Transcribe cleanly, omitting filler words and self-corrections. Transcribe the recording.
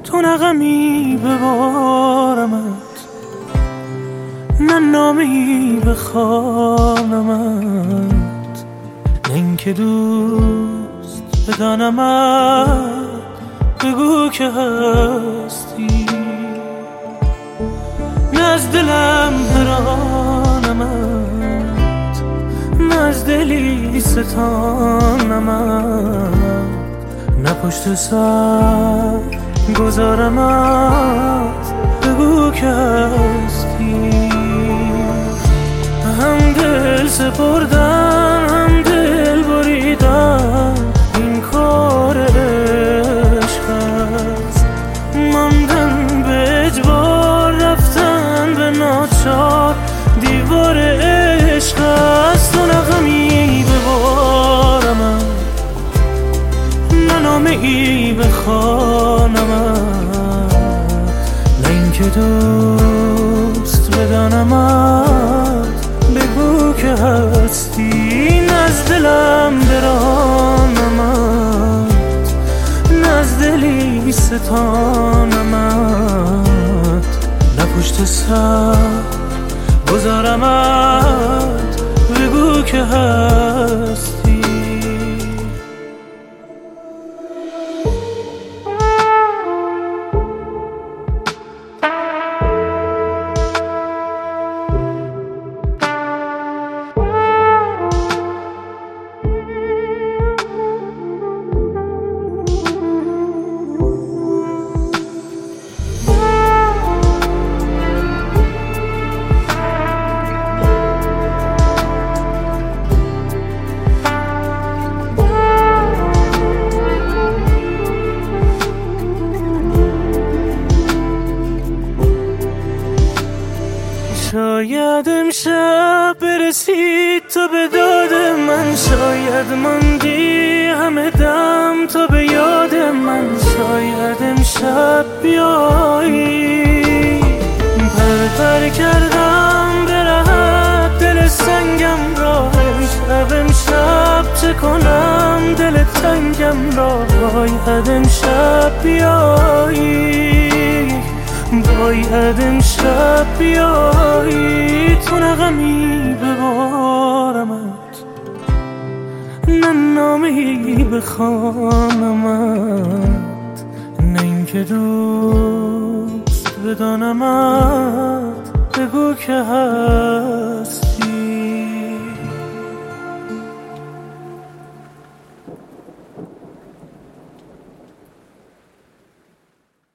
تو نغمی ببارمت، نه نامی بخوانمت، نه اینکه دوست بدانمت. بگو که هستی، نه از دلم برانمت، نه از دلی ستانمت، نه پشت سر گذارمت. بگو که هستی. هم دل سپردن هم دل بریدن، این کار عشق است. ماندن به اجبار، رفتن به ناچار، دیوار عشق است. تو نغمی ببارمت، نه نامه ای بخوانمت، نه اینکه دوست بدانمت. بگو که هستی، نه از دلم برانمت، نه از دلی ستانمت، نه پشت سر گذارمت. بگو که هستی. شاید امشب برسید تو به داد من، شاید ماندی همه دم تو به یاد من. شاید امشب بیایی، پر کردم به راحت دل سنگم را. امشب چه کنم دل تنگم را. باید امشب بیایی، باید امشب بیایی. تو نغمی ببارمت، نه نامی بخوانمت، نه اینکه دوست بدانمت. بگو که هست